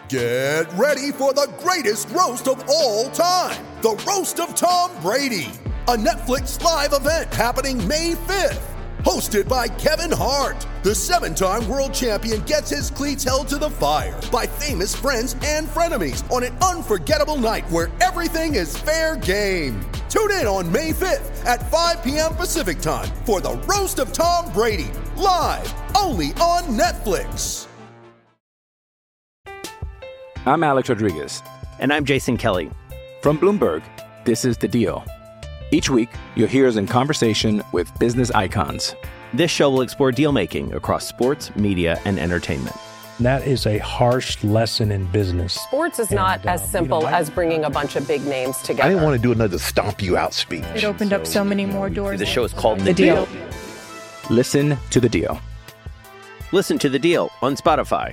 Get ready for the greatest roast of all time, the Roast of Tom Brady, a Netflix live event happening May 5th. Hosted by Kevin Hart, the 7-time world champion gets his cleats held to the fire by famous friends and frenemies on an unforgettable night where everything is fair game. Tune in on May 5th at 5 p.m. Pacific time for the Roast of Tom Brady, live only on Netflix. I'm Alex Rodriguez. And I'm Jason Kelly. From Bloomberg, this is The Deal. Each week, you'll hear us in conversation with business icons. This show will explore deal-making across sports, media, and entertainment. That is a harsh lesson in business. Sports is not as simple as bringing a bunch of big names together. I didn't want to do another stomp you out speech. It opened up so many more doors. The show is called The Deal. Listen to The Deal. Listen to The Deal on Spotify.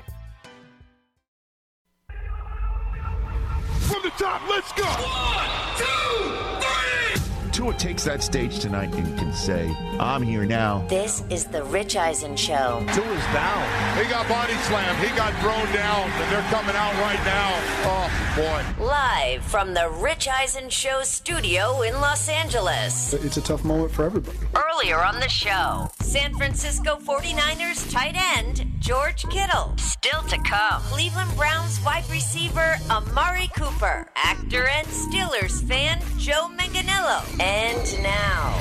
From the top, let's go! 1, 2, 3! Tua takes that stage tonight and can say, I'm here now. This is the Rich Eisen Show. Tua's down. He got body slammed. He got thrown down, and they're coming out right now. Oh, boy. Live from the Rich Eisen Show studio in Los Angeles. It's a tough moment for everybody. Earlier on the show, San Francisco 49ers tight end George Kittle. Still to come, Cleveland Browns wide receiver Amari Cooper. Actor and Steelers fan Joe Manganiello. And now,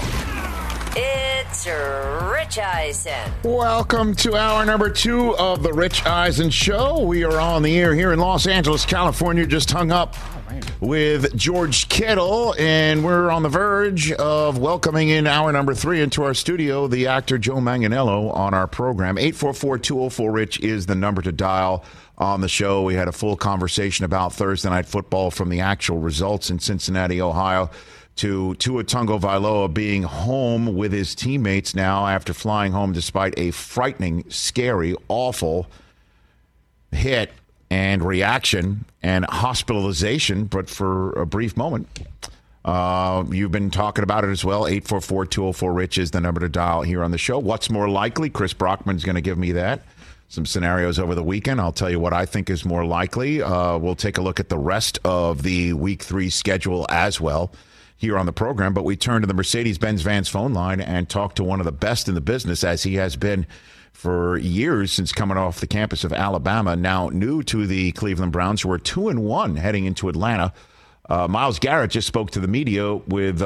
it's Rich Eisen. Welcome to hour number 2 of the Rich Eisen Show. We are on the air here in Los Angeles, California. Just hung up with George Kittle, and we're on the verge of welcoming in hour number 3 into our studio the actor Joe Manganiello on our program. 844-204-RICH is the number to dial on the show. We had a full conversation about Thursday Night Football, from the actual results in Cincinnati, Ohio, to Tua Tagovailoa being home with his teammates now after flying home despite a frightening, scary, awful hit and reaction and hospitalization, but for a brief moment. You've been talking about it as well. 844-204-RICH is the number to dial here on the show. What's more likely? Chris Brockman's going to give me that. Some scenarios over the weekend. I'll tell you what I think is more likely. We'll take a look at the rest of the Week 3 schedule as well here on the program. But we turn to the Mercedes-Benz Vans phone line and talk to one of the best in the business, as he has been for years since coming off the campus of Alabama, now new to the Cleveland Browns, who are 2-1 heading into Atlanta. Myles Garrett just spoke to the media with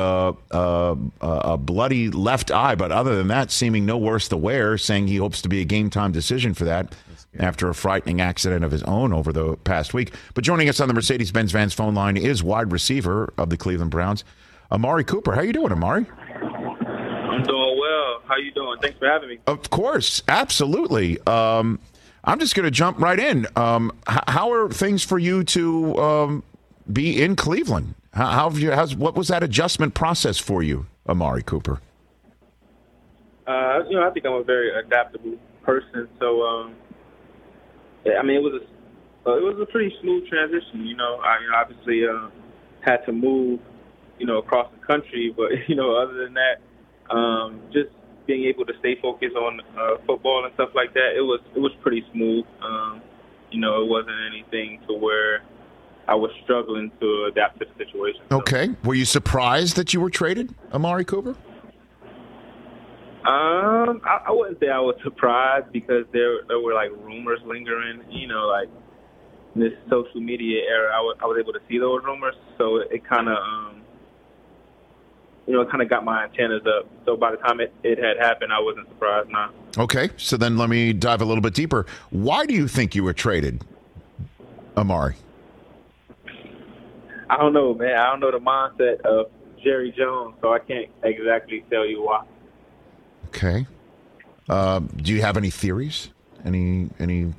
a bloody left eye, but other than that, seeming no worse to wear, saying he hopes to be a game-time decision for that after a frightening accident of his own over the past week. But joining us on the Mercedes-Benz Vans phone line is wide receiver of the Cleveland Browns, Amari Cooper. How you doing, Amari? I'm doing well. How you doing? Thanks for having me. Of course. Absolutely. I'm just going to jump right in. How are things for you to be in Cleveland? What was that adjustment process for you, Amari Cooper? I think I'm a very adaptable person. So, it was a pretty smooth transition. I obviously had to move, across the country, but other than that, just being able to stay focused on football and stuff like that, it was pretty smooth. It wasn't anything to where I was struggling to adapt to the situation. Okay. Were you surprised that you were traded, Amari Cooper? I wouldn't say I was surprised, because there were like rumors lingering. Like in this social media era, I was able to see those rumors, so it kind of got my antennas up. So by the time it had happened, I wasn't surprised. Nah. Okay. So then let me dive a little bit deeper. Why do you think you were traded, Amari? I don't know, man. I don't know the mindset of Jerry Jones, so I can't exactly tell you why. Okay. Do you have any theories? Any?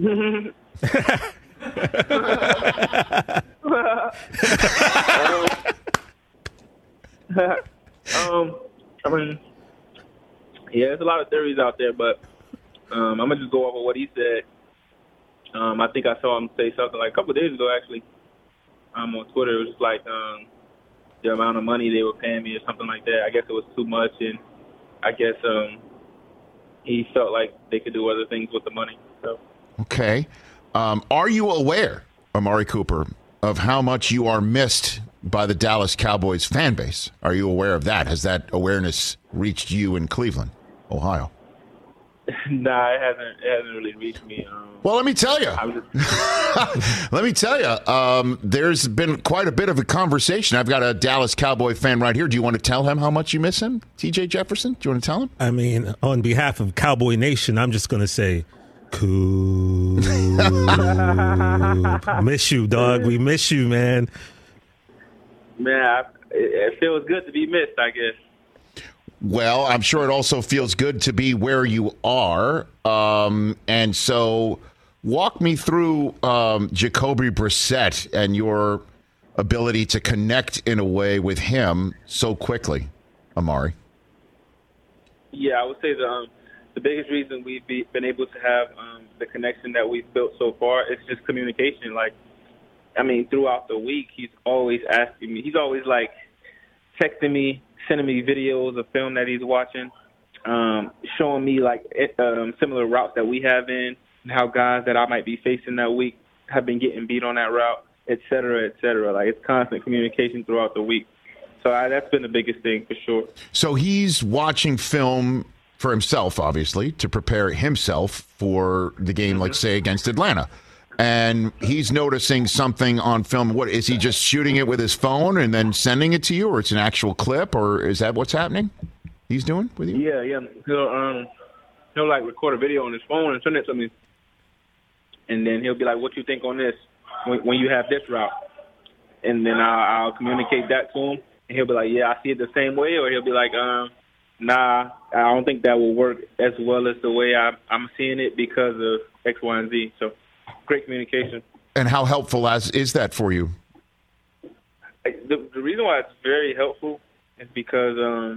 There's a lot of theories out there, but I'm gonna just go over what he said. I think I saw him say something like a couple of days ago, actually, on Twitter. It was just like the amount of money they were paying me or something like that. I guess it was too much, and I guess he felt like they could do other things with the money. So. Okay. Are you aware Amari Cooper, of how much you are missed by the Dallas Cowboys fan base. Are you aware of that? Has that awareness reached you in Cleveland, Ohio? Nah, it hasn't really reached me. Well, let me tell you. There's been quite a bit of a conversation. I've got a Dallas Cowboy fan right here. Do you want to tell him how much you miss him, TJ Jefferson? Do you want to tell him? I mean, on behalf of Cowboy Nation, I'm just going to say, Coop. Miss you, dog. We miss you, man. Man, it feels good to be missed, I guess. Well, I'm sure it also feels good to be where you are. And so walk me through Jacoby Brissett and your ability to connect in a way with him so quickly, Amari. Yeah, I would say the biggest reason we've been able to have the connection that we've built so far is just communication. Like, I mean, throughout the week, he's always asking me. He's always, like, texting me, sending me videos of film that he's watching, showing me, like, similar routes that we have in and how guys that I might be facing that week have been getting beat on that route, et cetera, et cetera. Like, it's constant communication throughout the week. So that's been the biggest thing for sure. So he's watching film for himself, obviously, to prepare himself for the game, like, say, against Atlanta. And he's noticing something on film. What, is he just shooting it with his phone and then sending it to you, or it's an actual clip, or is that what's happening he's doing with you? Yeah. He'll like record a video on his phone and send it to me. And then he'll be like, what you think on this when you have this route? And then I'll communicate that to him. And he'll be like, yeah, I see it the same way. Or he'll be like, nah, I don't think that will work as well as the way I'm seeing it because of X, Y, and Z. So great communication. And how helpful is that for you? The reason why it's very helpful is because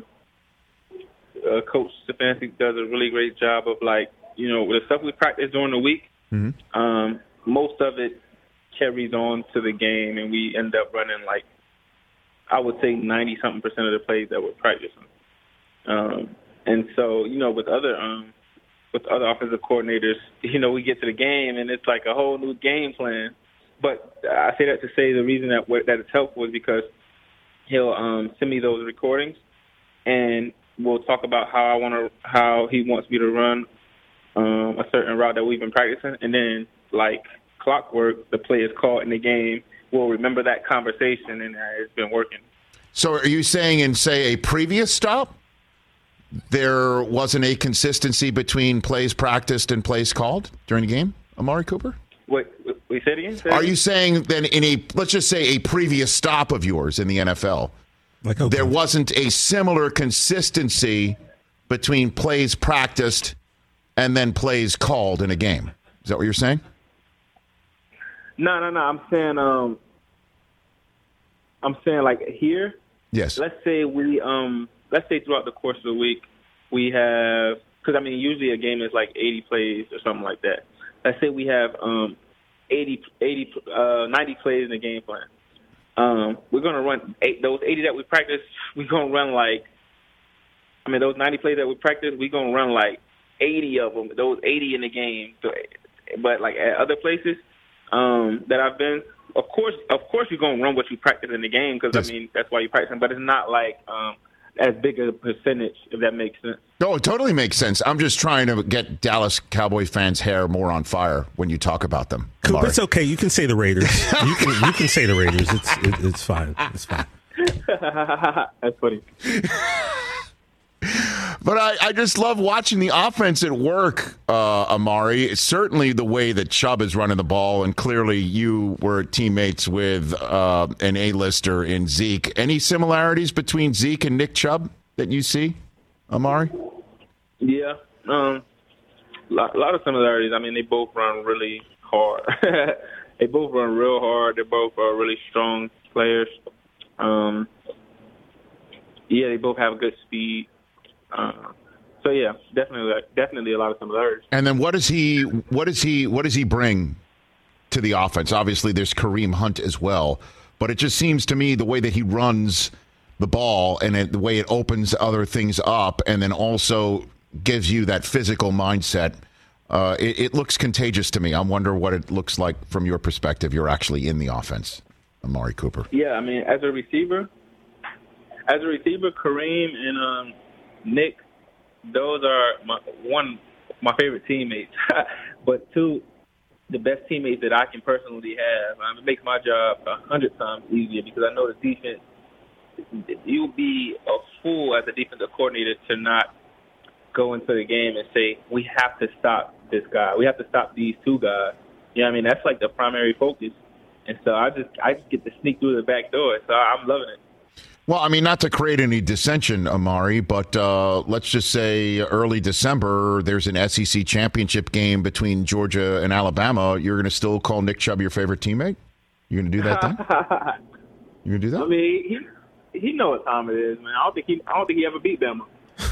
Coach Stefanski does a really great job of, like, you know, the stuff we practice during the week, most of it carries on to the game, and we end up running, like, I would say 90-something% of the plays that we're practicing. And so, you know, with other offensive coordinators, you know, we get to the game and it's like a whole new game plan. But I say that to say the reason that it's helpful is because he'll send me those recordings, and we'll talk about how he wants me to run a certain route that we've been practicing, and then, like clockwork, the play is called in the game. We'll remember that conversation, and it's been working. So are you saying in, say, a previous stop, there wasn't a consistency between plays practiced and plays called during the game, Amari Cooper? Wait, say it again? Are you saying then in let's just say a previous stop of yours in the NFL, there wasn't a similar consistency between plays practiced and then plays called in a game? Is that what you're saying? No. I'm saying like here. Yes. Let's say throughout the course of the week we have, because I mean usually a game is like 80 plays or something like that. Let's say we have 90 plays in the game plan. We're going to run those 80 that we practice. We're going to run those 90 plays that we practice, we're going to run like 80 of them, those 80 in the game. But like at other places that I've been, of course you're going to run what you practice in the game because, yes. I mean, that's why you're practicing. But it's not like as big a percentage, if that makes sense. No, it totally makes sense. I'm just trying to get Dallas Cowboy fans' hair more on fire when you talk about them. Coop, it's okay. You can say the Raiders. you can say the Raiders. It's fine. It's fine. That's funny. But I just love watching the offense at work, Amari. It's certainly the way that Chubb is running the ball, and clearly you were teammates with an A-lister in Zeke. Any similarities between Zeke and Nick Chubb that you see, Amari? Yeah, a lot of similarities. I mean, they both run really hard. They both run real hard. They're both really strong players. Yeah, they both have good speed. So yeah, definitely a lot of similarities. And then what does he bring to the offense? Obviously, there's Kareem Hunt as well, but it just seems to me the way that he runs the ball and the way it opens other things up, and then also gives you that physical mindset it looks contagious to me. I wonder what it looks like from your perspective. You're actually in the offense, Amari Cooper. Yeah, I mean, as a receiver, Kareem and Nick, those are my favorite teammates. But two, the best teammates that I can personally have. It makes my job 100 times easier because I know the defense. You'll be a fool as a defensive coordinator to not go into the game and say, we have to stop this guy. We have to stop these two guys. You know what I mean? That's like the primary focus. And so I just get to sneak through the back door. So I'm loving it. Well, I mean, not to create any dissension, Amari, but let's just say early December, there's an SEC championship game between Georgia and Alabama. You're going to still call Nick Chubb your favorite teammate? You're going to do that then? You're going to do that? I mean, he knows what time it is, man. I don't think he ever beat Bama.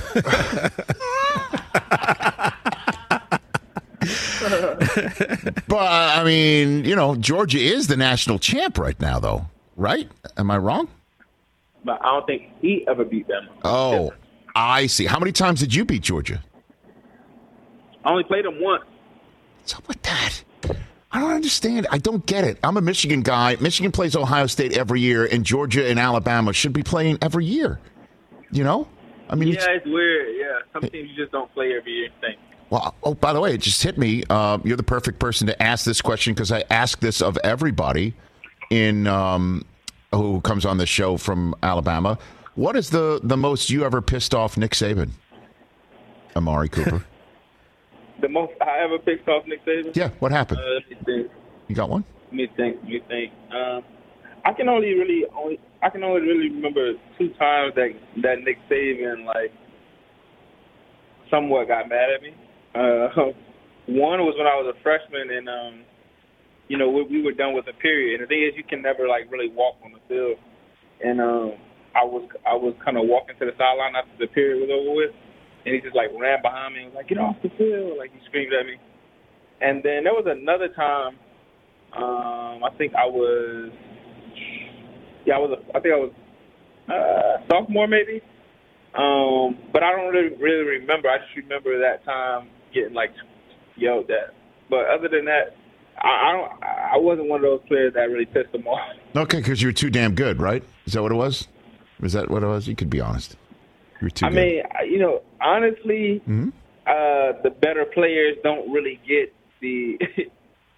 But, I mean, Georgia is the national champ right now, though, right? Am I wrong? But I don't think he ever beat Bama. Oh, I see. How many times did you beat Georgia? I only played him once. What's up with that? I don't understand. I don't get it. I'm a Michigan guy. Michigan plays Ohio State every year, and Georgia and Alabama should be playing every year. I mean, it's weird. Yeah, some teams you just don't play every year. Well, by the way, it just hit me. You're the perfect person to ask this question because I ask this of everybody who comes on the show from Alabama. What is the most you ever pissed off Nick Saban, Amari Cooper? The most I ever pissed off Nick Saban? Yeah, what happened? Let me think. You got one? Let me think. I can only really remember 2 times that Nick Saban somewhat got mad at me. One was when I was a freshman, and we were done with the period. And the thing is, you can never really walk on the field. And I was kind of walking to the sideline after the period was over with, and he just ran behind me and was like, "Get off the field!" He screamed at me. And then there was another time. I think I was sophomore maybe. But I don't really remember. I just remember that time getting yelled at. But other than that, I wasn't one of those players that really pissed them off. Okay, because you were too damn good, right? Is that what it was? Was that what it was? You could be honest. You were too good. I mean, honestly, the better players don't really get get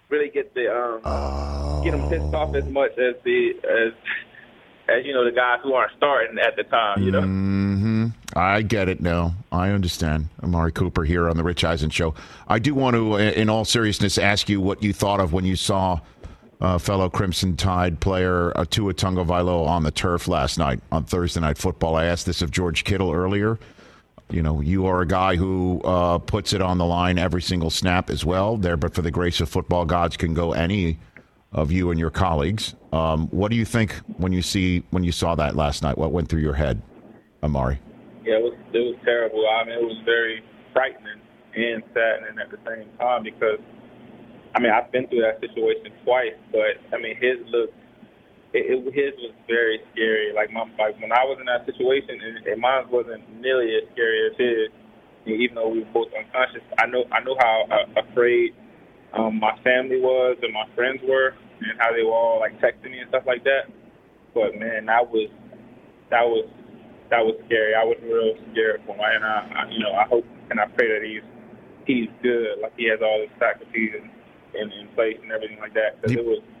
them pissed off as much as the guys who aren't starting at the time. Mm-hmm. I get it now. I understand. Amari Cooper here on the Rich Eisen Show. I do want to, in all seriousness, ask you what you thought of when you saw fellow Crimson Tide player Tua Tagovailoa on the turf last night on Thursday Night Football. I asked this of George Kittle earlier. You are a guy who puts it on the line every single snap as well. But for the grace of football gods can go any of you and your colleagues. What do you think when you saw that last night? What went through your head, Amari? Yeah, it was terrible. I mean, it was very frightening and saddening at the same time because, I've been through that situation twice, but, his was very scary. When I was in that situation, and mine wasn't nearly as scary as his, even though we were both unconscious. I know how afraid my family was and my friends were and how they were all, texting me and stuff like that. But, man, that was scary. I was real scared for him, and I hope and I pray that he's good, he has all his faculties in place and everything like that. Because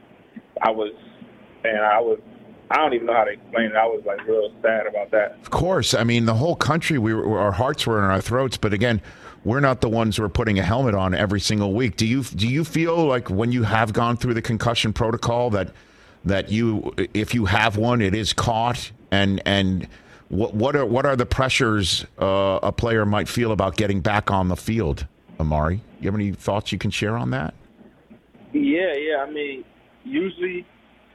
I don't even know how to explain it. I was real sad about that. Of course, the whole country, our hearts were in our throats. But again, we're not the ones who are putting a helmet on every single week. Do you feel like when you have gone through the concussion protocol that you, if you have one, it is caught and What are the pressures a player might feel about getting back on the field, Amari? You have any thoughts you can share on that? Yeah. Usually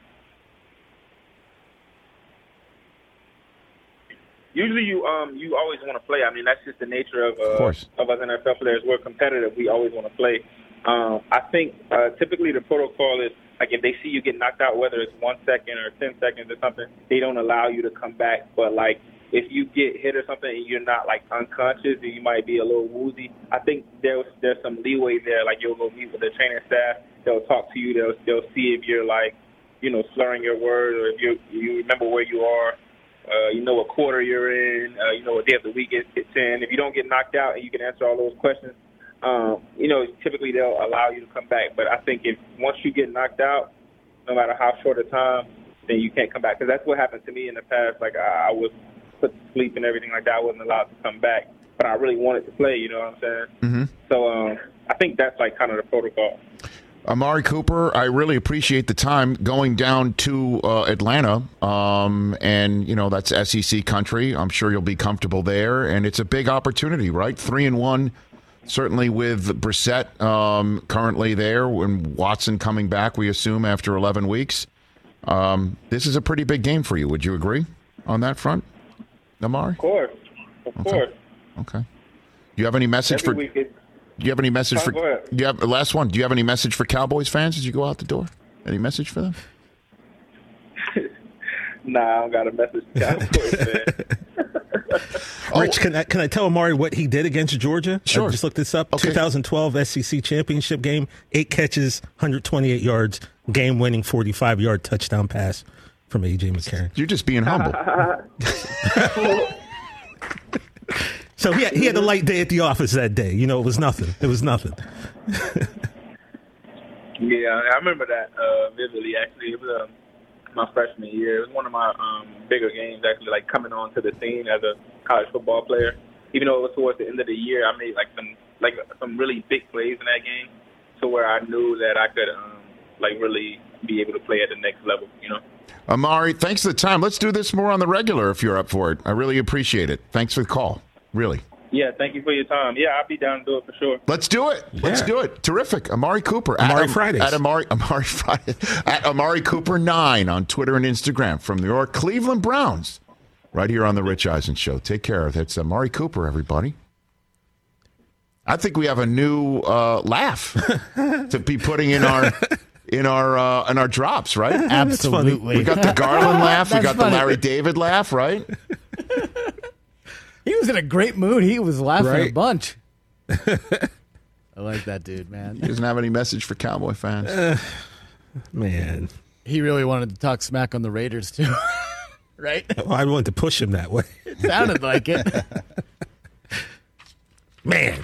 you always want to play. That's just the nature of us NFL players. We're competitive. We always want to play. I think typically the protocol is if if they see you get knocked out, whether it's 1 second or 10 seconds or something, they don't allow you to come back. But, like, if you get hit or something and you're not, like, unconscious and you might be a little woozy, I think there's some leeway there. Like, you'll go meet with the training staff. They'll talk to you. They'll see if you're, like, you know, slurring your words, or if you remember where you are. You know what quarter you're in. You know what day of the week it's in. If you don't get knocked out and you can answer all those questions, you know, typically they'll allow you to come back. But I think if once you get knocked out, no matter how short a time, then you can't come back. Because that's what happened to me in the past. Like, I was put to sleep and everything like that. I wasn't allowed to come back. But I really wanted to play, you know what I'm saying? Mm-hmm. So I think that's, like, kind of the protocol. Amari Cooper, I really appreciate the time going down to Atlanta, and, you know, that's SEC country. I'm sure you'll be comfortable there, and it's a big opportunity, right? 3-1, certainly with Brissett currently there, and Watson coming back, we assume, after 11 weeks. This is a pretty big game for you. Would you agree on that front, Amari? Of course. Okay. Do you have any message for... Do you have any message for? Do you have last one? Do you have any message for Cowboys fans as you go out the door? Any message for them? Nah, I don't got a message for Cowboys fans. Rich, can I tell Amari what he did against Georgia? Sure. I just looked this up. Okay. 2012 SEC championship game, 8 catches, 128 yards, game-winning 45-yard touchdown pass from A.J. McCarron. You're just being humble. So he had a light day at the office that day. You know, it was nothing. It was nothing. Yeah, I remember that vividly, actually. It was my freshman year. It was one of my bigger games, actually, like coming onto the scene as a college football player. Even though it was towards the end of the year, I made some really big plays in that game to where I knew that I could really be able to play at the next level, you know. Amari, thanks for the time. Let's do this more on the regular if you're up for it. I really appreciate it. Thanks for the call. Really. Yeah, thank you for your time. Yeah, I'll be down to do it for sure. Let's do it. Yeah. Let's do it. Terrific. Amari Cooper. Amari Fridays. At Amari Friday. At Amari Cooper 9 on Twitter and Instagram from your Cleveland Browns. Right here on the Rich Eisen Show. Take care. That's Amari Cooper, everybody. I think we have a new laugh to be putting in our drops, right? Absolutely. We got the Garland laugh. We got the Larry David laugh, right? He was in a great mood. He was laughing a bunch. I like that dude, man. He doesn't have any message for Cowboy fans. Man. He really wanted to talk smack on the Raiders, too. Right? Well, I wanted to push him that way. It sounded like it. Man.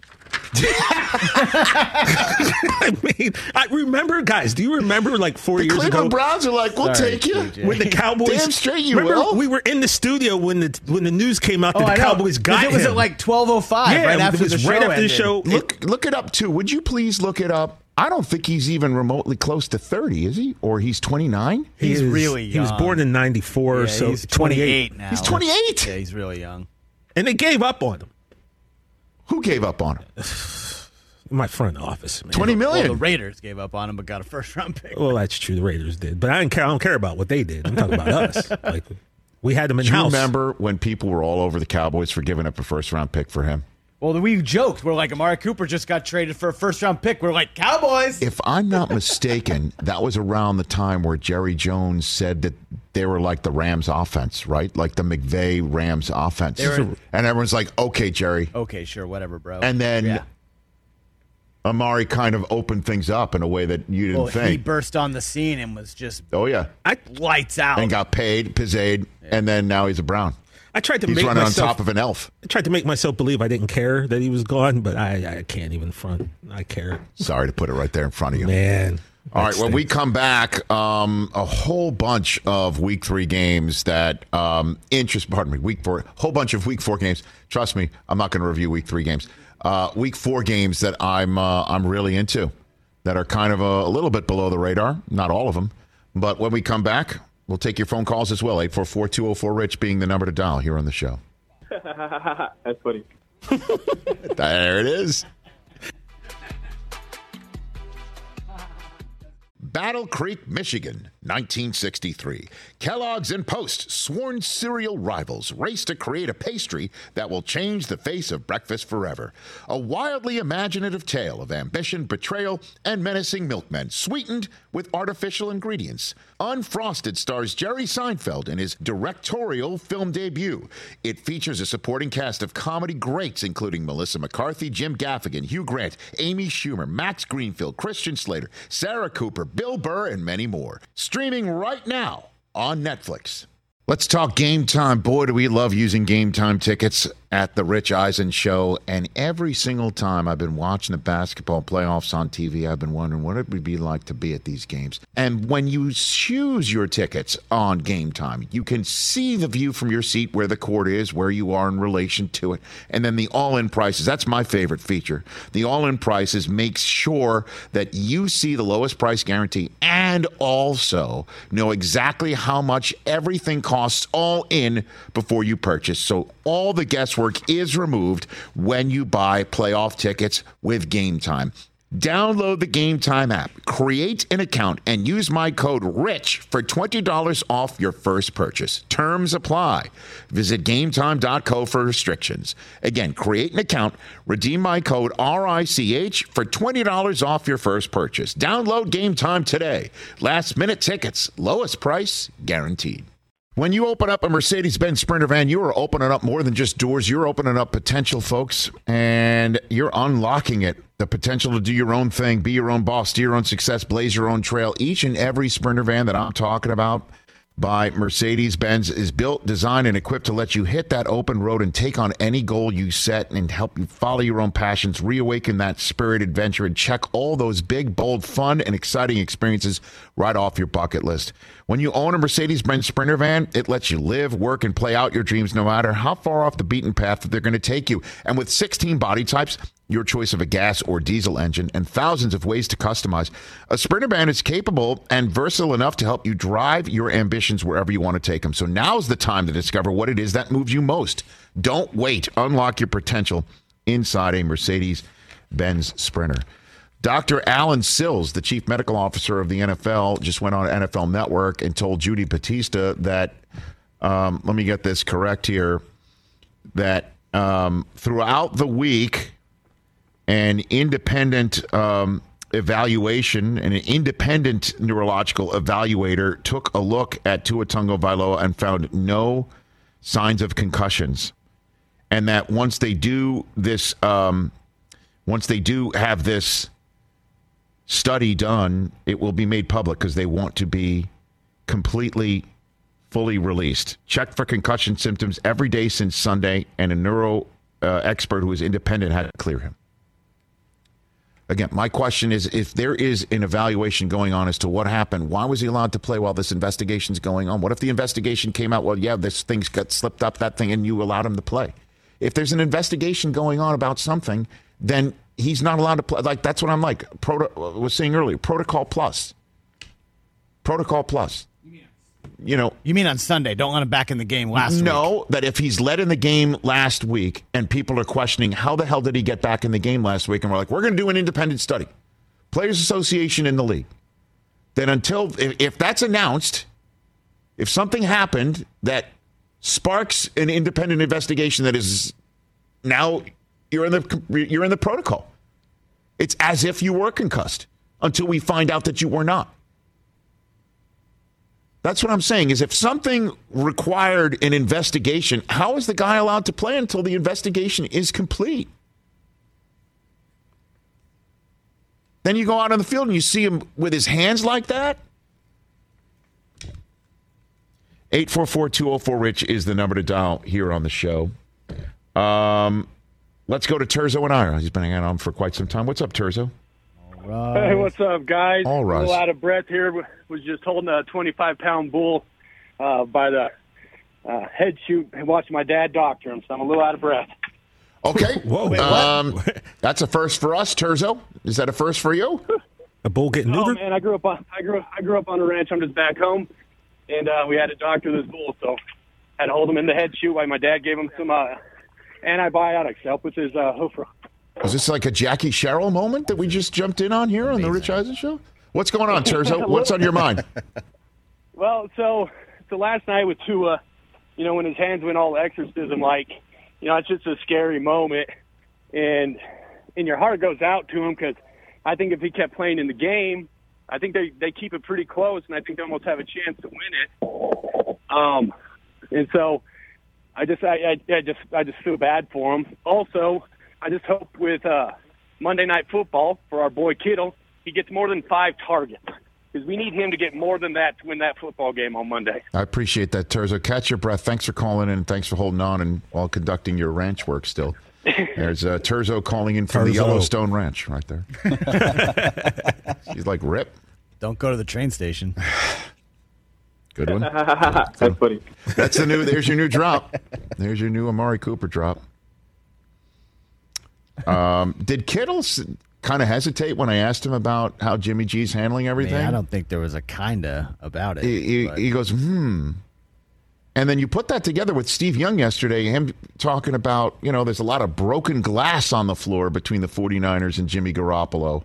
I mean, I remember, guys, do you remember like 4 years ago? The Cleveland Browns are like, we'll take you. When the Cowboys. Damn straight you remember, will. we were in the studio when the news came out that the Cowboys got him. It was at like 12:05 right after the show right after ended. the show. Look it up, too. Would you please look it up? I don't think he's even remotely close to 30, is he? Or he's 29? He's really young. He was born in 94, so he's 28 now. He's 28? Yeah, he's really young. And they gave up on him. Who gave up on him? My front office, man. $20 million. Well, the Raiders gave up on him but got a first-round pick. Well, that's true. The Raiders did. But I don't care about what they did. I'm talking about us. Like, we had him in-house. Do you remember when people were all over the Cowboys for giving up a first-round pick for him? Well, we joked. We're like, Amari Cooper just got traded for a first-round pick. We're like, Cowboys. If I'm not mistaken, that was around the time where Jerry Jones said that they were like the Rams offense, right? Like the McVay Rams offense. And everyone's like, okay, Jerry. Okay, sure, whatever, bro. And then Amari kind of opened things up in a way that you didn't think. He burst on the scene and was just lights out. And got paid, pizzade, and then now he's a Brown. I tried to he's make running myself, on top of an elf. I tried to make myself believe I didn't care that he was gone, but I can't even front. I care. Sorry to put it right there in front of you. Man. All right, when we come back, a whole bunch of Week 3 games that Week 4, a whole bunch of Week 4 games. Trust me, I'm not going to review Week 3 games. Week 4 games that I'm really into that are kind of a little bit below the radar. Not all of them. But when we come back, we'll take your phone calls as well. 844-204-RICH being the number to dial here on the show. That's funny. There it is. Battle Creek, Michigan. 1963. Kellogg's and Post, sworn cereal rivals, race to create a pastry that will change the face of breakfast forever. A wildly imaginative tale of ambition, betrayal, and menacing milkmen, sweetened with artificial ingredients. Unfrosted stars Jerry Seinfeld in his directorial film debut. It features a supporting cast of comedy greats, including Melissa McCarthy, Jim Gaffigan, Hugh Grant, Amy Schumer, Max Greenfield, Christian Slater, Sarah Cooper, Bill Burr, and many more. Streaming right now on Netflix. Let's talk Game Time. Boy, do we love using Game Time tickets at the Rich Eisen Show. And every single time I've been watching the basketball playoffs on TV, I've been wondering what it would be like to be at these games. And when you choose your tickets on Game Time, you can see the view from your seat where the court is, where you are in relation to it. And then the all-in prices. That's my favorite feature. The all-in prices makes sure that you see the lowest price guarantee and also know exactly how much everything costs all in before you purchase. So all the guesswork is removed when you buy playoff tickets with Game Time. Download the Game Time app, create an account, and use my code RICH for $20 off your first purchase. Terms apply. Visit GameTime.co for restrictions. Again, create an account, redeem my code RICH for $20 off your first purchase. Download Game Time today. Last minute tickets, lowest price guaranteed. When you open up a Mercedes-Benz Sprinter van, you are opening up more than just doors. You're opening up potential, folks, and you're unlocking it. The potential to do your own thing, be your own boss, steer your own success, blaze your own trail. Each and every Sprinter van that I'm talking about by Mercedes-Benz is built, designed, and equipped to let you hit that open road and take on any goal you set and help you follow your own passions, reawaken that spirit adventure, and check all those big, bold, fun, and exciting experiences right off your bucket list. When you own a Mercedes-Benz Sprinter van, it lets you live, work, and play out your dreams no matter how far off the beaten path that they're going to take you. And with 16 body types, your choice of a gas or diesel engine, and thousands of ways to customize, a Sprinter van is capable and versatile enough to help you drive your ambitions wherever you want to take them. So now's the time to discover what it is that moves you most. Don't wait. Unlock your potential inside a Mercedes-Benz Sprinter. Dr. Alan Sills, the chief medical officer of the NFL, just went on NFL Network and told Judy Battista that, let me get this correct here, that throughout the week, an independent evaluation and an independent neurological evaluator took a look at Tua Tagovailoa and found no signs of concussions. And that once they do this, once they do have this study done, it will be made public because they want to be completely, fully released. Checked for concussion symptoms every day since Sunday, and a neuro expert who is independent had to clear him. Again, my question is, if there is an evaluation going on as to what happened, why was he allowed to play while this investigation is going on? What if the investigation came out, well, yeah, this thing's got slipped up, that thing, and you allowed him to play? If there's an investigation going on about something, then he's not allowed to play. Like, that's what I'm like. Was saying earlier, Protocol Plus. Protocol Plus. You know, you mean on Sunday? Don't let him back in the game last week. No, that if he's led in the game last week and people are questioning how the hell did he get back in the game last week, and we're like, we're going to do an independent study, Players Association in the league. Then until if that's announced, if something happened that sparks an independent investigation that is now you're in the protocol. It's as if you were concussed until we find out that you were not. That's what I'm saying, is if something required an investigation, how is the guy allowed to play until the investigation is complete? Then you go out on the field and you see him with his hands like that? 844-204-RICH is the number to dial here on the show. Let's go to Terzo and Ira. He's been hanging on for quite some time. What's up, Terzo? Hey, what's up, guys? All right. A little out of breath here. Was just holding a 25-pound bull by the head chute and watching my dad doctor him, so I'm a little out of breath. Okay. Whoa. That's a first for us, Terzo. Is that a first for you? A bull getting neutered? Oh, man, I grew up on a ranch. I'm just back home, and we had to doctor this bull, so I had to hold him in the head chute while my dad gave him some antibiotics to help with his hoof rot. Is this like a Jackie Sherrill moment that we just jumped in on here on the Rich Eisen Show? What's going on, Terzo? What's on your mind? Well, so last night with Tua, when his hands went all exorcism-like, it's just a scary moment. And your heart goes out to him because I think if he kept playing in the game, I think they keep it pretty close, and I think they almost have a chance to win it. And so I just feel bad for him. Also, I just hope with Monday Night Football for our boy Kittle, he gets more than 5 targets. Because we need him to get more than that to win that football game on Monday. I appreciate that, Terzo. Catch your breath. Thanks for calling in. Thanks for holding on and while conducting your ranch work still. There's Terzo calling in from the Yellowstone Ranch right there. She's like, rip. Don't go to the train station. Good one. That's funny. That's there's your new drop. There's your new Amari Cooper drop. Did Kittle kind of hesitate when I asked him about how Jimmy G's handling everything? I don't think there was a kinda about it. He goes, And then you put that together with Steve Young yesterday, him talking about, there's a lot of broken glass on the floor between the 49ers and Jimmy Garoppolo.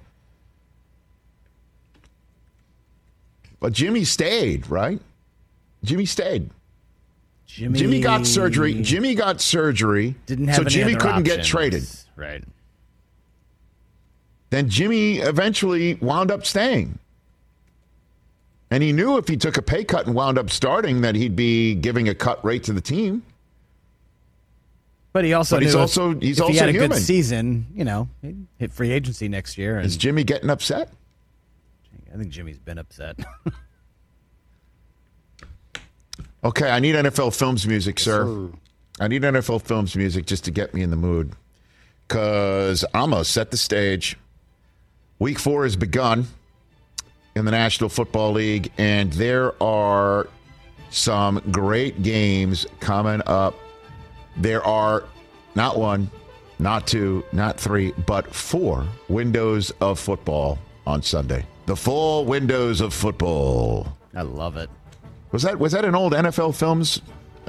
But Jimmy stayed, right? Jimmy stayed. Jimmy got surgery. Didn't have so any Jimmy other couldn't get options. traded. Right. Then Jimmy eventually wound up staying. And he knew if he took a pay cut and wound up starting that he'd be giving a cut rate to the team. But he also he's knew also if he had a human. good season, he'd hit free agency next year. And Is Jimmy getting upset? I think Jimmy's been upset. Okay, I need NFL Films music, sir. I need NFL Films music just to get me in the mood. Because I'm going to set the stage. Week 4 has begun in the National Football League, and there are some great games coming up. There are not 1, not 2, not 3, but 4 windows of football on Sunday. The full windows of football. I love it. Was that an old NFL Films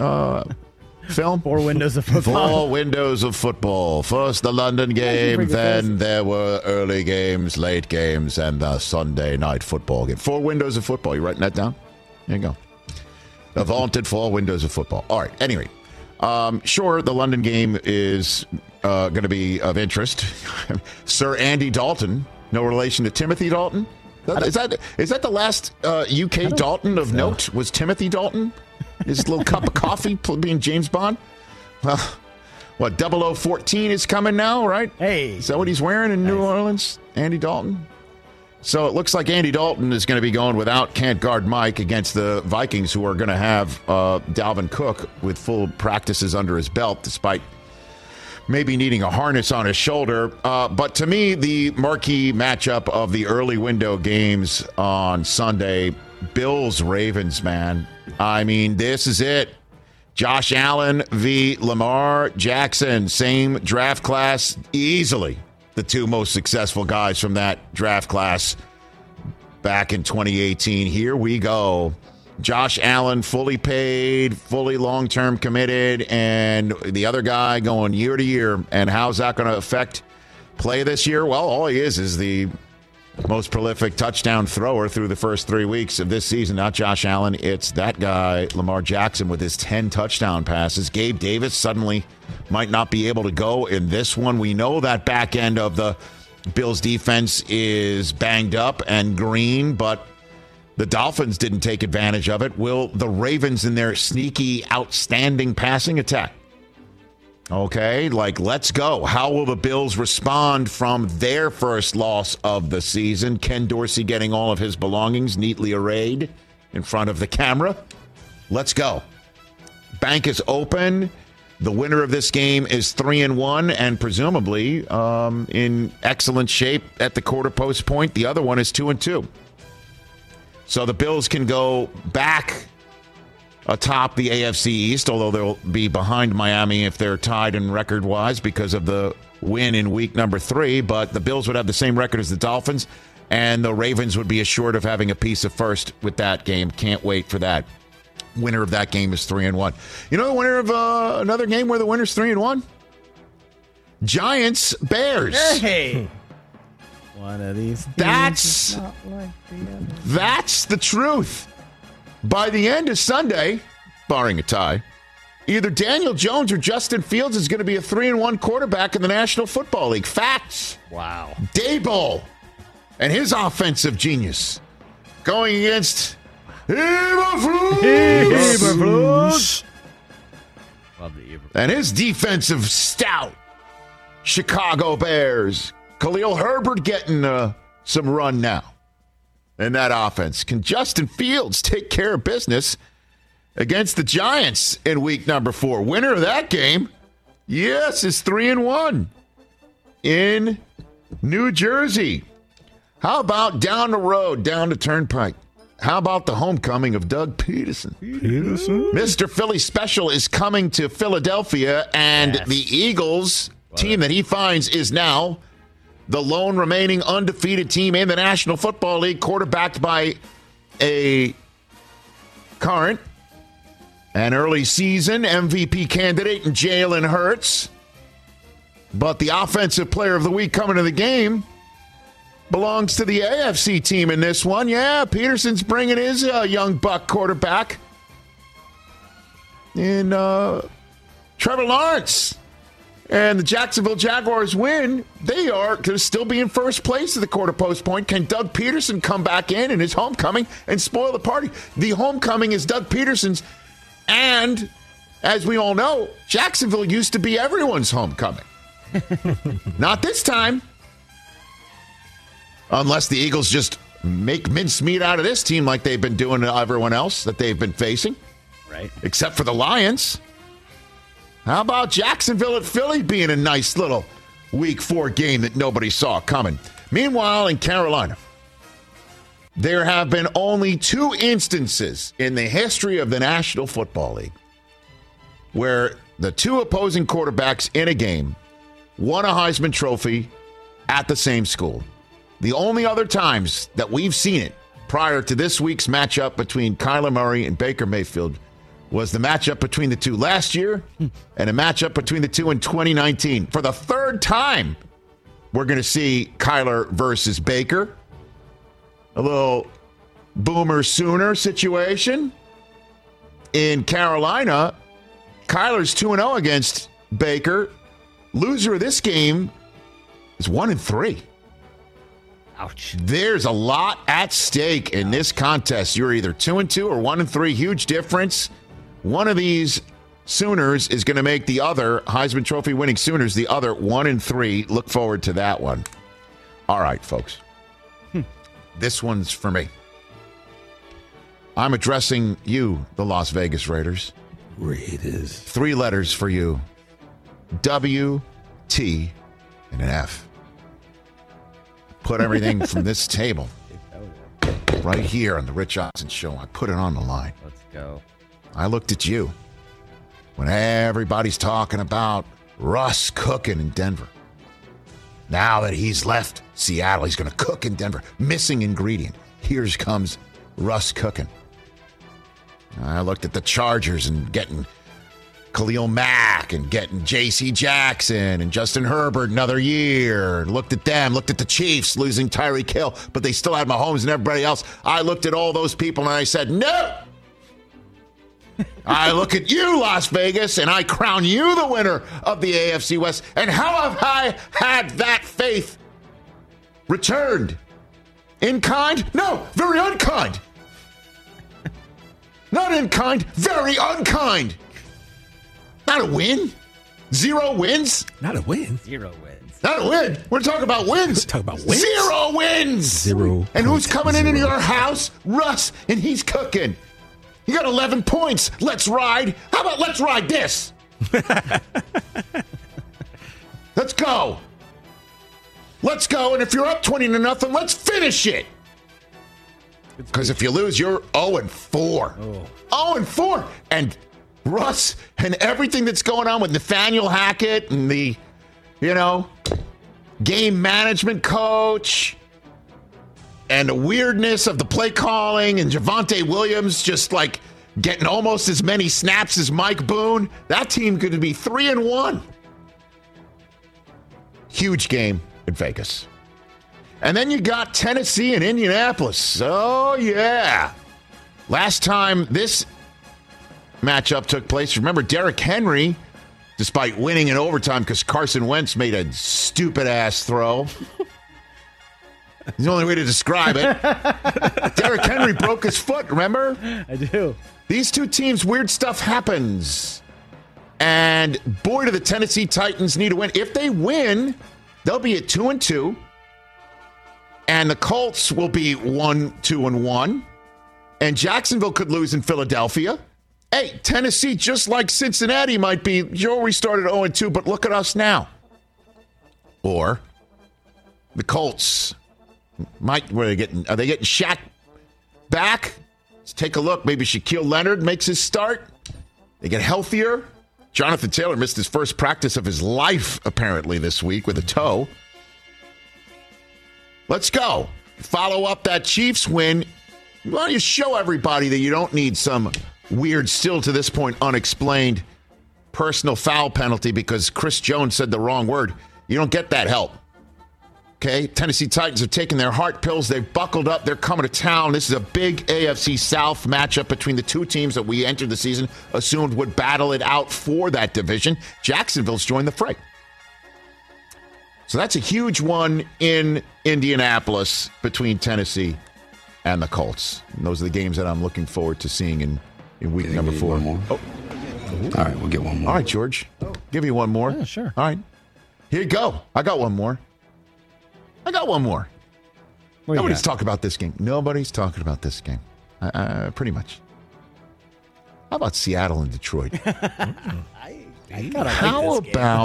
film? 4 windows of football. 4 windows of football. First the London game, then there were early games, late games, and the Sunday night football game. 4 windows of football. You writing that down? There you go. The vaunted 4 windows of football. All right. Anyway, sure, the London game is going to be of interest. Sir Andy Dalton, no relation to Timothy Dalton. Is that the last UK Dalton of note? Was Timothy Dalton? His little cup of coffee being James Bond? Well, what, 0014 is coming now, right? Hey. Is that what he's wearing in New Orleans? Andy Dalton? So it looks like Andy Dalton is going to be going without can't guard Mike against the Vikings, who are going to have Dalvin Cook with full practices under his belt, despite maybe needing a harness on his shoulder. But to me, the marquee matchup of the early window games on Sunday, Bills-Ravens, man. I mean, this is it. Josh Allen v. Lamar Jackson, same draft class, easily the 2 most successful guys from that draft class back in 2018. Here we go. Josh Allen fully paid, fully long-term committed, and the other guy going year to year. And how's that going to affect play this year? Well, all he is the most prolific touchdown thrower through the first 3 weeks of this season. Not Josh Allen. It's that guy, Lamar Jackson, with his 10 touchdown passes. Gabe Davis suddenly might not be able to go in this one. We know that back end of the Bills defense is banged up and green, but the Dolphins didn't take advantage of it. Will the Ravens in their sneaky, outstanding passing attack? Okay, let's go. How will the Bills respond from their first loss of the season? Ken Dorsey getting all of his belongings neatly arrayed in front of the camera. Let's go. Bank is open. The winner of this game is 3-1 and presumably in excellent shape at the quarter post point. The other one is 2-2. So the Bills can go back atop the AFC East, although they'll be behind Miami if they're tied in record-wise because of the win in week number 3. But the Bills would have the same record as the Dolphins, and the Ravens would be assured of having a piece of first with that game. Can't wait for that. Winner of that game is 3-1. You know the winner of another game where the winner's 3-1? Giants, Bears. Hey. One of these. That's the truth. by the end of Sunday, barring a tie, either Daniel Jones or Justin Fields is going to be a 3-1 quarterback in the National Football League. Facts. Wow. Daboll and his offensive genius going against Eberflus. Love the Eberflus. And his defensive stout Chicago Bears. Khalil Herbert getting some run now in that offense. Can Justin Fields take care of business against the Giants in week number 4? Winner of that game, yes, is 3-1 in New Jersey. How about down the road, down the turnpike? How about the homecoming of Doug Peterson? Mr. Philly Special is coming to Philadelphia, and the Eagles team that he finds is now the lone remaining undefeated team in the National Football League, quarterbacked by a current and early season MVP candidate in Jalen Hurts. But the offensive player of the week coming to the game belongs to the AFC team in this one. Yeah, Peterson's bringing his young buck quarterback in Trevor Lawrence. And the Jacksonville Jaguars win. They are going to still be in first place at the quarter post point. Can Doug Peterson come back in his homecoming and spoil the party? The homecoming is Doug Peterson's. And as we all know, Jacksonville used to be everyone's homecoming. Not this time. Unless the Eagles just make mincemeat out of this team like they've been doing to everyone else that they've been facing. Right. Except for the Lions. How about Jacksonville at Philly being a nice little week 4 game that nobody saw coming? Meanwhile, in Carolina, there have been only 2 instances in the history of the National Football League where the 2 opposing quarterbacks in a game won a Heisman Trophy at the same school. The only other times that we've seen it prior to this week's matchup between Kyler Murray and Baker Mayfield was the matchup between the 2 last year and a matchup between the 2 in 2019. For the 3rd time, we're going to see Kyler versus Baker. A little Boomer Sooner situation. In Carolina, Kyler's 2-0 against Baker. Loser of this game is 1-3. Ouch. There's a lot at stake in this contest. You're either 2-2 or 1-3. Huge difference. One of these Sooners is going to make the other Heisman Trophy winning Sooners the other 1-3. Look forward to that one. All right, folks. This one's for me. I'm addressing you, the Las Vegas Raiders. 3 letters for you. W, T, and an F. Put everything from this table right here on the Rich Eisen Show. I put it on the line. Let's go. I looked at you when everybody's talking about Russ cooking in Denver. Now that he's left Seattle, he's going to cook in Denver. Missing ingredient. Here comes Russ cooking. I looked at the Chargers and getting Khalil Mack and getting J.C. Jackson and Justin Herbert another year. Looked at them. Looked at the Chiefs losing Tyreek Hill, but they still had Mahomes and everybody else. I looked at all those people and I said, no! I look at you, Las Vegas, and I crown you the winner of the AFC West. And how have I had that faith returned? In kind? No, very unkind. Not in kind, very unkind. Not a win. 0 wins. Not a win. 0 wins. Not a win. We're talking about wins. Talk about wins. 0 wins. 0. And who's coming in your house? Russ, and he's cooking. You got 11 points. Let's ride. How about let's ride this? Let's go. Let's go. And if you're up 20-0, let's finish it. Because if you lose, you're 0-4. 0-4. And Russ and everything that's going on with Nathaniel Hackett and the, game management coach and the weirdness of the play calling and Javonte Williams just like getting almost as many snaps as Mike Boone. That team could be 3-1. Huge game in Vegas. And then you got Tennessee and Indianapolis. Oh, yeah. Last time this matchup took place, remember Derrick Henry, despite winning in overtime because Carson Wentz made a stupid-ass throw. It's the only way to describe it. Derrick Henry broke his foot, remember? I do. These two teams, weird stuff happens. And boy, do the Tennessee Titans need to win. If they win, they'll be at 2-2. And the Colts will be 1-2-1. And Jacksonville could lose in Philadelphia. Hey, Tennessee, just like Cincinnati might be, we started 0-2, but look at us now. Or the Colts are they getting Shaq back? Let's take a look. Maybe Shaquille Leonard makes his start. They get healthier. Jonathan Taylor missed his first practice of his life, apparently, this week with a toe. Let's go. Follow up that Chiefs win. Why don't you show everybody that you don't need some weird, still to this point, unexplained personal foul penalty because Chris Jones said the wrong word. You don't get that help. Okay? Tennessee Titans are taking their heart pills. They've buckled up. They're coming to town. This is a big AFC South matchup between the two teams that we entered the season assumed would battle it out for that division. Jacksonville's joined the fray. So that's a huge one in Indianapolis between Tennessee and the Colts. And those are the games that I'm looking forward to seeing in week number 4. One more? Oh. All right, we'll get one more. All right, George. Give you one more. Yeah, sure. All right. Here you go. I got one more. Nobody's talking about this game. Nobody's talking about this game. Pretty much. How about Seattle and Detroit? How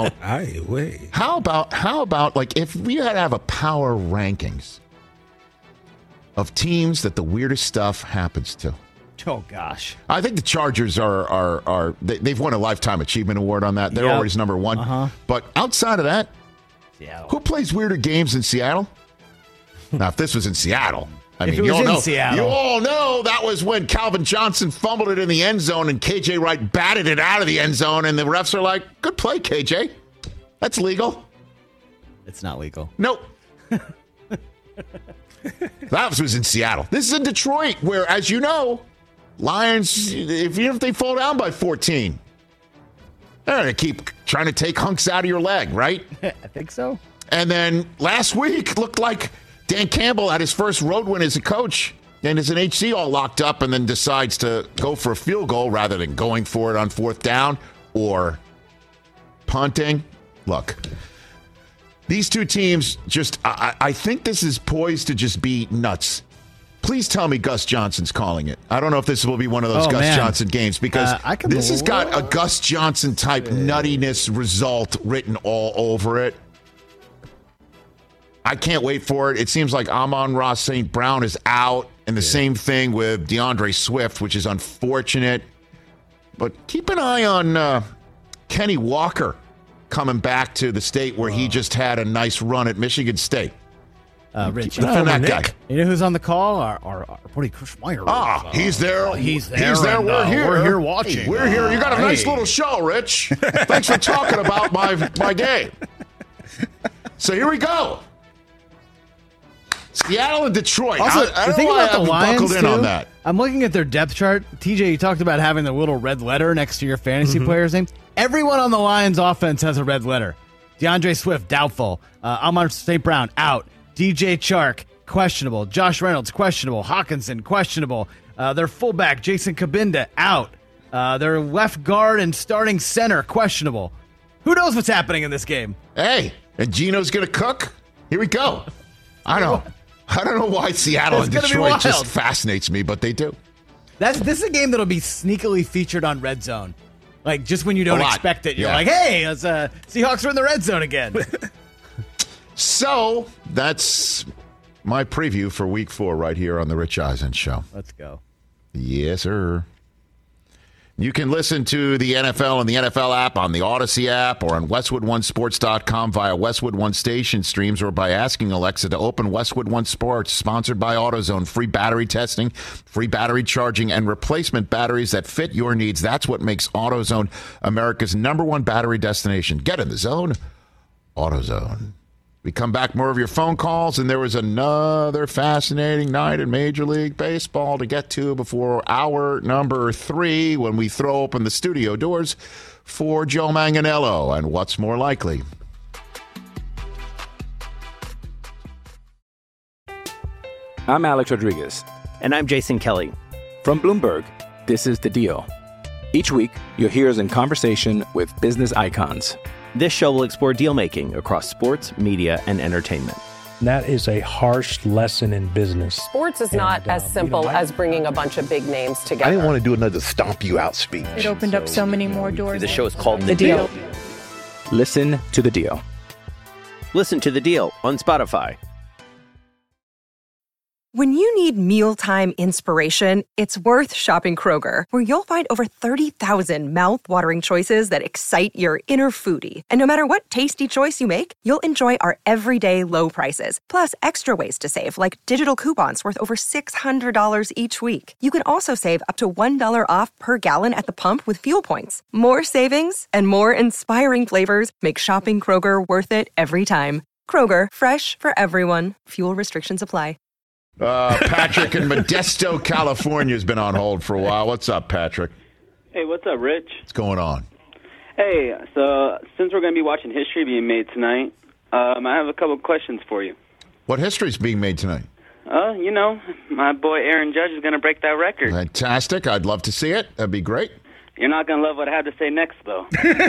about like if we had to have a power rankings of teams that the weirdest stuff happens to? Oh gosh, I think the Chargers are they've won a Lifetime Achievement Award on that. They're always number one. Uh-huh. But outside of that, Seattle. Who plays weirder games in Seattle? Now, if this was in Seattle, you all know that was when Calvin Johnson fumbled it in the end zone and KJ Wright batted it out of the end zone, and the refs are like, "Good play, KJ. That's legal." It's not legal. Nope. That was in Seattle. This is in Detroit, where, as you know, Lions, even if they fall down by 14, they're going to keep trying to take hunks out of your leg, right? I think so. And then last week looked like Dan Campbell had his first road win as a coach and is an HC all locked up and then decides to go for a field goal rather than going for it on 4th down or punting. Look, these two teams just, I think this is poised to just be nuts. Please tell me Gus Johnson's calling it. I don't know if this will be one of those Johnson games because this has got a Gus Johnson type nuttiness result written all over it. I can't wait for it. It seems like Amon-Ra St. Brown is out, and the same thing with DeAndre Swift, which is unfortunate. But keep an eye on Kenny Walker coming back to the state where he just had a nice run at Michigan State. Rich, that guy. You know who's on the call? Our buddy Chris Meyer. He's there. He's there. We're here. We're here watching. Hey, we're here. You got a nice little show, Rich. Thanks for talking about my game. So here we go. Seattle and Detroit. Also, I the thing about the Lions, buckled in on that. I'm looking at their depth chart. TJ, you talked about having the little red letter next to your fantasy player's name. Everyone on the Lions offense has a red letter. DeAndre Swift, doubtful. Amon St. Brown, out. DJ Chark, questionable. Josh Reynolds, questionable. Hawkinson, questionable. Their fullback, Jason Kabinda, out. Their left guard and starting center, questionable. Who knows what's happening in this game? Hey, and Gino's going to cook? Here we go. I don't know why Seattle and Detroit just fascinates me, but they do. This is a game that'll be sneakily featured on Red Zone. Like, just when you don't expect it, you're like, hey, Seahawks are in the red zone again. So, that's my preview for Week 4 right here on The Rich Eisen Show. Let's go. Yes, sir. You can listen to the NFL and the NFL app on the Odyssey app or on WestwoodOneSports.com via Westwood One station streams or by asking Alexa to open Westwood One Sports, sponsored by AutoZone. Free battery testing, free battery charging, and replacement batteries that fit your needs. That's what makes AutoZone America's #1 battery destination. Get in the zone. AutoZone. We come back, more of your phone calls, and there was another fascinating night in Major League Baseball to get to before hour number 3 when we throw open the studio doors for Joe Manganiello and what's more likely. I'm Alex Rodriguez. And I'm Jason Kelly. From Bloomberg, this is The Deal. Each week, you'll hear us in conversation with business icons. This show will explore deal-making across sports, media, and entertainment. That is a harsh lesson in business. Sports is not as simple as bringing a bunch of big names together. I didn't want to do another stomp you out speech. It opened up so many more doors. The show is called The Deal. Listen to The Deal. Listen to The Deal on Spotify. When you need mealtime inspiration, it's worth shopping Kroger, where you'll find over 30,000 mouth-watering choices that excite your inner foodie. And no matter what tasty choice you make, you'll enjoy our everyday low prices, plus extra ways to save, like digital coupons worth over $600 each week. You can also save up to $1 off per gallon at the pump with fuel points. More savings and more inspiring flavors make shopping Kroger worth it every time. Kroger, fresh for everyone. Fuel restrictions apply. Patrick in Modesto, California has been on hold for a while. What's up, Patrick? Hey, what's up, Rich? What's going on? Hey, so since we're going to be watching history being made tonight, I have a couple of questions for you. What history is being made tonight? You know, my boy Aaron Judge is going to break that record. Fantastic. I'd love to see it. That'd be great. You're not going to love what I have to say next, though.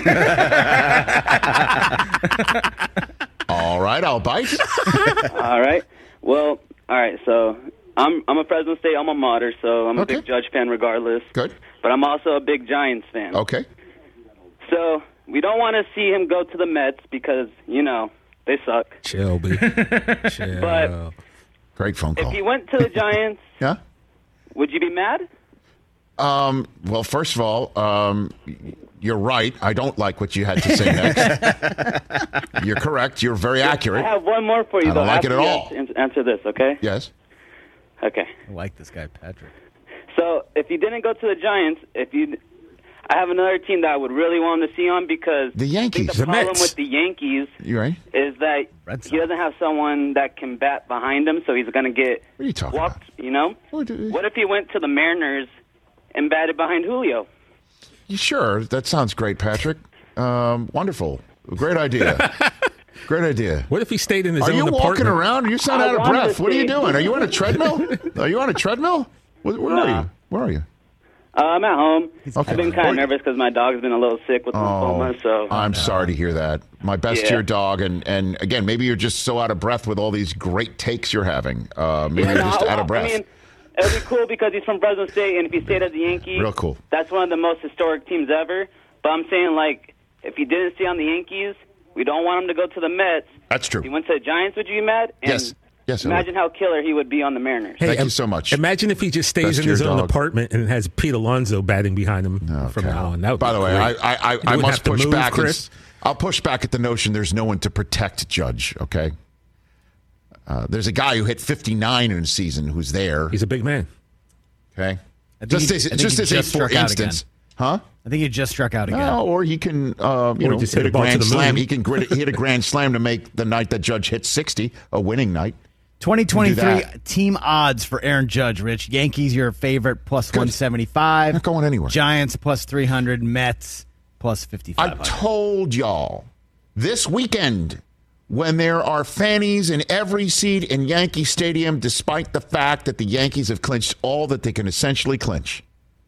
All right, I'll bite. All right. Well, all right, so I'm a Fresno State alma mater, so I'm a big Judge fan regardless. Good. But I'm also a big Giants fan. Okay. So we don't want to see him go to the Mets because, you know, they suck. Chill, B. Chill. But great phone call. if he went to the Giants, Yeah? would you be mad? Well, first of all, you're right. I don't like what you had to say next. You're correct. You're very accurate. I have one more for you, I don't though. like it at all. Answer this, okay? Yes. Okay. I like this guy, Patrick. So if you didn't go to the Giants, I have another team that I would really want him to see on because the Yankees, I think the problem Mets. with the Yankees You right? is that he doesn't have someone that can bat behind him, so he's going to get What are you talking walked, you know? What if he went to the Mariners and batted behind Julio? Sure. That sounds great, Patrick. Wonderful. Great idea. Great idea. What if he stayed in his Are own you walking apartment? around? You sound out of breath. What are you doing? Are you on a treadmill? Are you on a treadmill? Where are you? Where are you? I'm at home. Okay. I've been kind of nervous because my dog's been a little sick with lymphoma, so... I'm sorry to hear that. My best to your dog. And again, maybe you're just so out of breath with all these great takes you're having. Maybe you're just out of breath. I mean, it would be cool because he's from Fresno State, and if he stayed at the Yankees, real cool. That's one of the most historic teams ever. But I'm saying, like, if he didn't stay on the Yankees, we don't want him to go to the Mets. That's true. If he went to the Giants, would you be mad? And yes. Yes, I would. imagine how killer he would be on the Mariners. Hey, Thank you so much. Imagine if he just stays Best in to his your own dog. apartment and has Pete Alonso batting behind him from now on. That would By be the way, great. I You must wouldn't have to push move, back. Chris. I'll push back at the notion there's no one to protect Judge, okay? There's a guy who hit 59 in a season who's there. He's a big man. Okay? I think Just he- as I think just he as a just for struck out instance. again. Huh? I think he just struck out again. No, or he can, just hit hit a a ball to grand the slam. moon. He hit a grand slam to make the night that Judge hit 60 a winning night. 2023 team odds for Aaron Judge, Rich. Yankees, your favorite, plus 175. Not going anywhere. Giants, plus 300. Mets, plus 55. I told y'all this weekend when there are fannies in every seat in Yankee Stadium, despite the fact that the Yankees have clinched all that they can essentially clinch.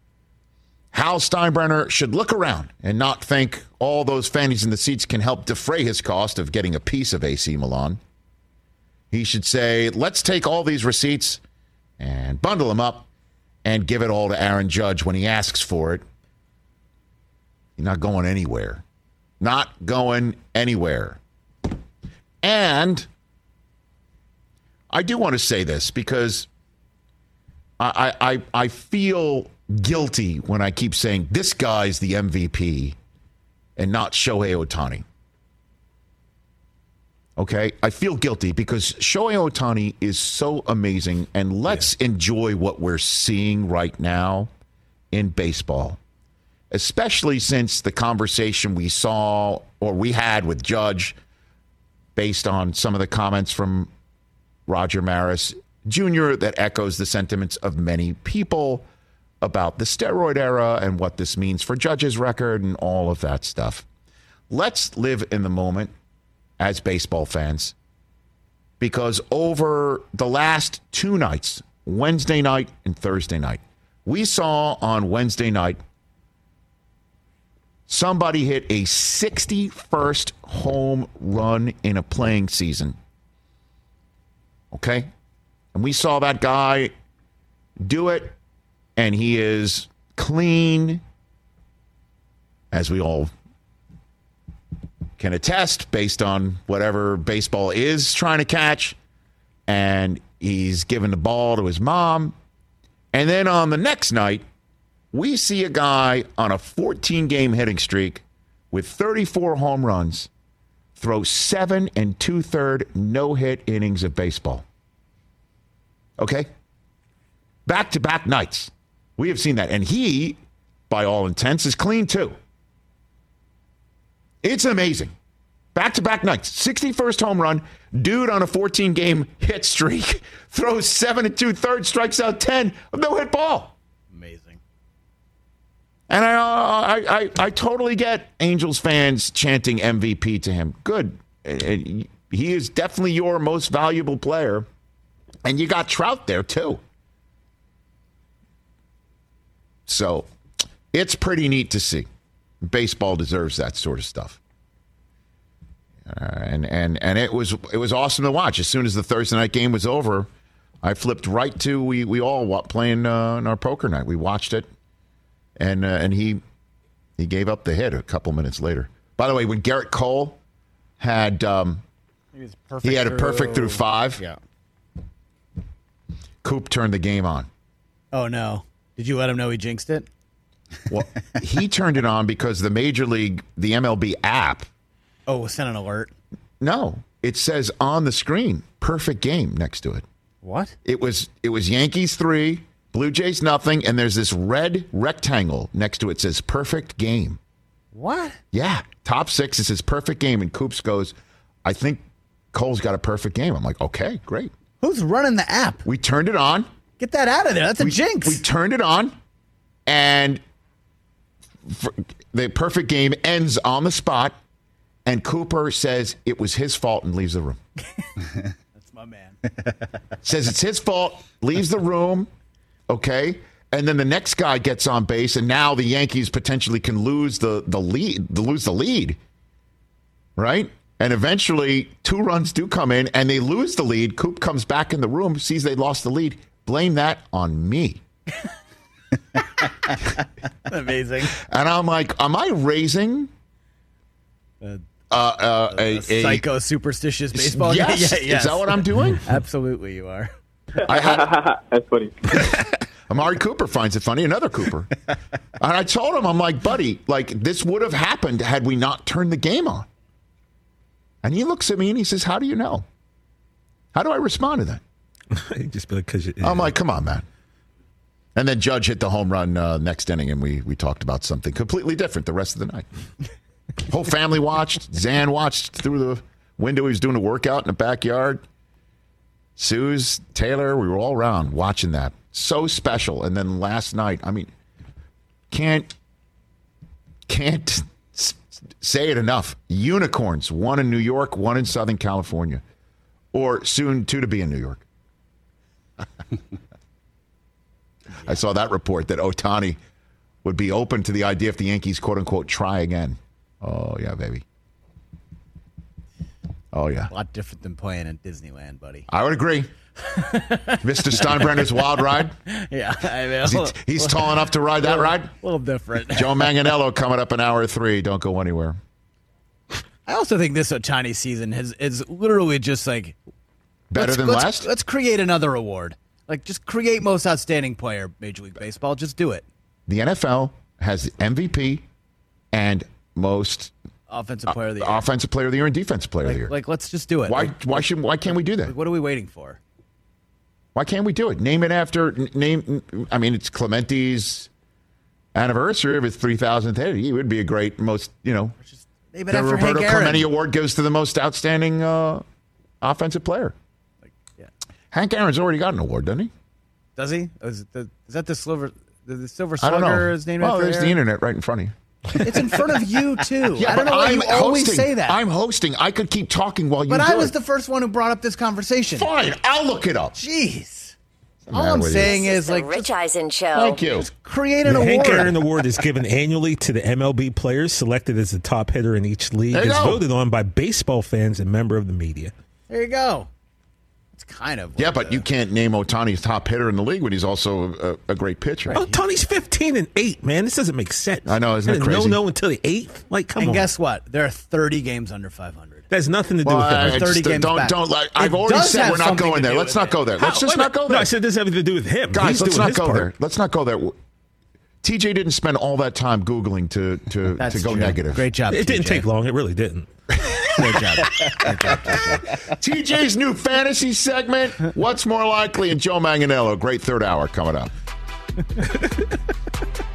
Hal Steinbrenner should look around and not think all those fannies in the seats can help defray his cost of getting a piece of AC Milan. He should say, let's take all these receipts and bundle them up and give it all to Aaron Judge when he asks for it. You're not going anywhere. Not going anywhere. And I do want to say this because I feel guilty when I keep saying this guy's the MVP and not Shohei Ohtani. Okay? I feel guilty because Shohei Ohtani is so amazing, and let's enjoy what we're seeing right now in baseball, especially since the conversation we saw or we had with Judge based on some of the comments from Roger Maris Jr. that echoes the sentiments of many people about the steroid era and what this means for Judge's record and all of that stuff. Let's live in the moment as baseball fans, because over the last 2 nights, Wednesday night and Thursday night, we saw on Wednesday night somebody hit a 61st home run in a playing season. Okay? And we saw that guy do it, and he is clean, as we all can attest based on whatever baseball is trying to catch. And he's given the ball to his mom. And then on the next night, we see a guy on a 14-game hitting streak with 34 home runs throw 7 2/3 no-hit innings of baseball. Okay? Back-to-back nights. We have seen that. And he, by all intents, is clean too. It's amazing. Back-to-back nights. 61st home run. Dude on a 14-game hit streak. Throws 7 2/3, strikes out 10. No-hit ball. Amazing. And I totally get Angels fans chanting MVP to him. Good. He is definitely your most valuable player. And you got Trout there, too. So it's pretty neat to see. Baseball deserves that sort of stuff. And it was awesome to watch. As soon as the Thursday night game was over, I flipped right to we all playing in our poker night. We watched it, and he gave up the hit a couple minutes later. By the way, when Garrett Cole had he had a perfect through 5. Yeah. Coop turned the game on. Oh no! Did you let him know he jinxed it? Well, he turned it on because the Major League, the MLB app. Oh, sent an alert. No, it says on the screen, perfect game next to it. What? It was Yankees 3, Blue Jays nothing, and there's this red rectangle next to it that says perfect game. What? Yeah, top 6, it says perfect game, and Coops goes, I think Cole's got a perfect game. I'm like, okay, great. Who's running the app? We turned it on. Get that out of there. That's a jinx. We turned it on, and the perfect game ends on the spot, and Cooper says it was his fault and leaves the room. That's my man. Says it's his fault, leaves the room, okay? And then the next guy gets on base, and now the Yankees potentially can lose the lead, right? And eventually 2 runs do come in, and they lose the lead. Coop comes back in the room, sees they lost the lead. Blame that on me. Amazing. And I'm like, am I raising a psycho superstitious baseball guy? Yes. Is that what I'm doing? Absolutely, you are. That's funny. Amari Cooper finds it funny. Another Cooper. And I told him, I'm like, buddy, like this would have happened had we not turned the game on. And he looks at me and he says, how do you know? How do I respond to that? Just because I'm like, come on, man. And then Judge hit the home run next inning, and we talked about something completely different the rest of the night. Whole family watched. Zan watched through the window. He was doing a workout in the backyard. Suze, Taylor, we were all around watching that. So special. And then last night, I mean, can't say it enough. Unicorns, one in New York, one in Southern California, or soon to be in New York. I saw that report that Ohtani would be open to the idea if the Yankees, quote unquote, try again. Oh, yeah, baby. Oh, yeah. A lot different than playing in Disneyland, buddy. I would agree. Mr. Steinbrenner's wild ride. Yeah. I mean, he's tall enough to ride that ride? A little different. Joe Manganiello coming up in hour 3. Don't go anywhere. I also think this Ohtani season is literally just like better than last. Let's create another award. Like, just create most outstanding player, Major League Baseball. Just do it. The NFL has MVP and most offensive player of the year, offensive player of the year, and defensive player of the year. Like, let's just do it. Why can't we do that? Like, what are we waiting for? Why can't we do it? Name it after name. I mean, it's Clementi's anniversary of his 3,000th hit. He would be a great most. Name it The after Roberto Hank Aaron. Clemente Award goes to the most outstanding offensive player. Hank Aaron's already got an award, doesn't he? Does he? Is that the Silver I don't know. Slugger is named well, after there's Aaron? the internet right in front of you. It's in front of you, too. Yeah, I don't know why you always say that. I'm hosting. I could keep talking while you But do I was it. the first one who brought up this conversation. Fine, I'll look it up. Jeez. All I'm with saying This is, the like, Rich Eisen Show. Thank you. create an The award. Hank Aaron Award is given annually to the MLB players selected as the top hitter in each league. There you It's go. voted on by baseball fans and member of the media. There you go. It's kind of. Yeah, but you can't name Ohtani's top hitter in the league when he's also a great pitcher. Oh, Tony's 15-8, man. This doesn't make sense. I know, isn't it crazy? No until the 8th. Like, come And on. guess what? There are 30 games under 500. That has nothing to do Well, with I him. 30 just, games back. I've It already does said have we're not something going to there. do Let's with not it. go there. Let's just not go No, there. I said this has everything to do with him. Guys, He's let's doing not his go part. there. Let's not go there. TJ didn't spend all that time Googling to That's go true. negative. Great job, It didn't TJ. take long. It really didn't. Great job. Great job, TJ. TJ's new fantasy segment, What's More Likely, and Joe Manganiello. Great third hour coming up.